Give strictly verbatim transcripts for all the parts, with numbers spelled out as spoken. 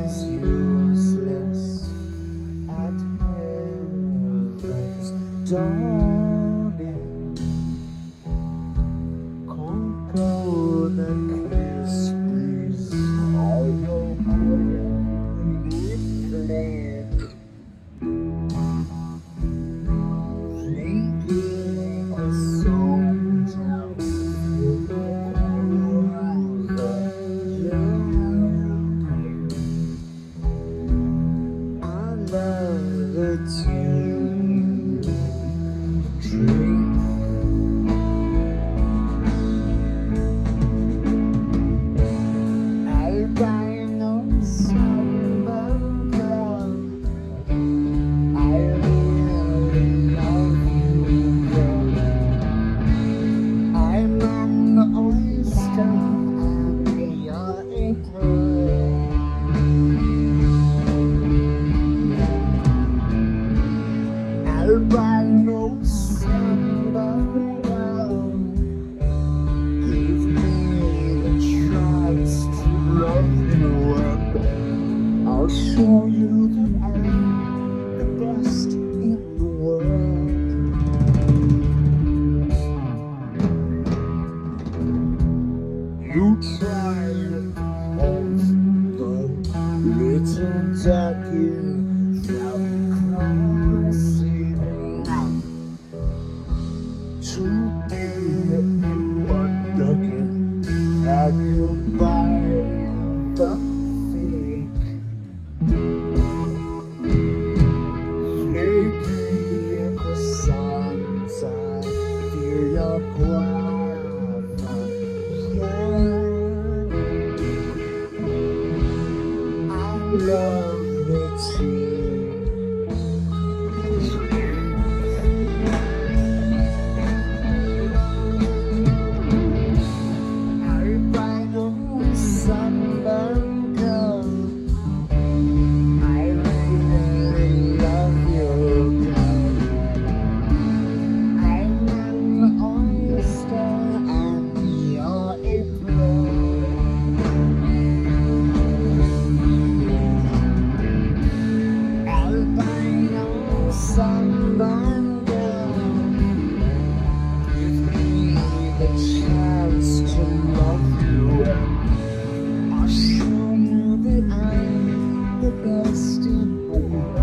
is useless at heaven's dawning. Conquer the kiss, please. All your holy flame. Thinking a soldier with the I love the tune. Drink. Albino sunburn girl, I really love you, girl. I'm an oyster and you're a pearl. Albino sunburn girl, give me the chance to love you up. I'll show you that I'm the best in the world. You tried of the little ducky from crossing to be one ducky. Have you buy the fake? Flaky croissants, I feel your guava. I love the tea. Albino sunburn girl, I really love you, girl. I'm an oyster and you're a pearl. Albino sunburn girl, give me the chance to love you. I'll show you that I'm the best in the world.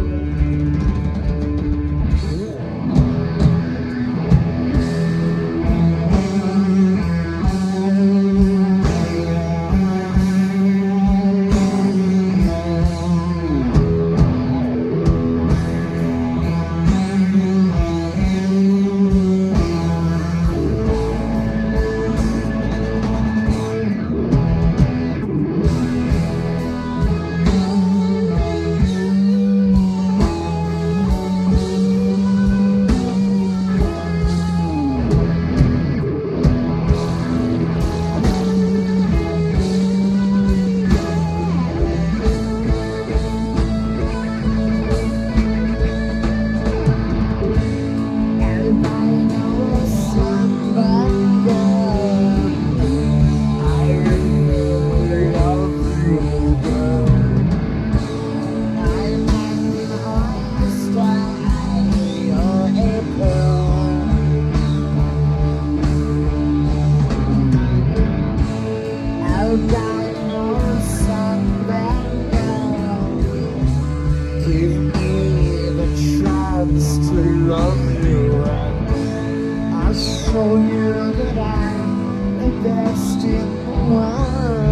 Give me the chance to love you, and I'll show you that I'm the best in the world.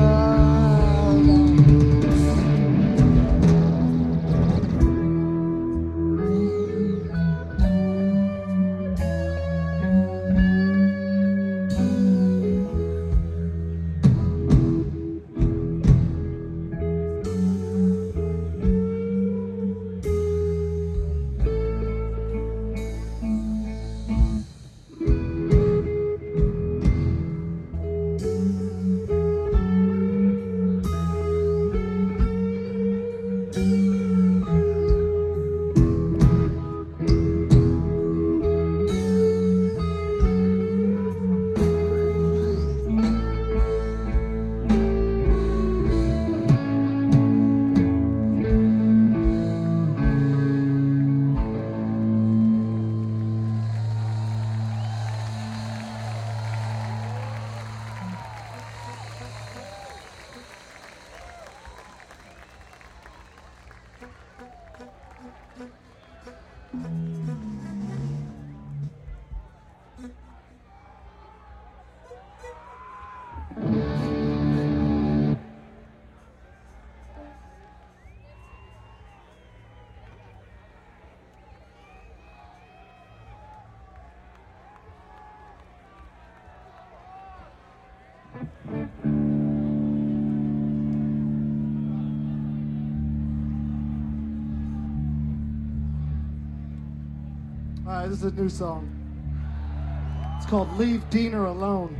All right, this is a new song. It's called Leave Diener Alone.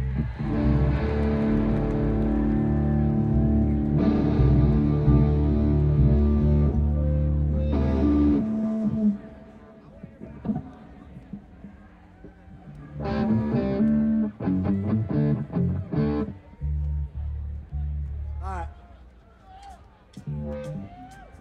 All right.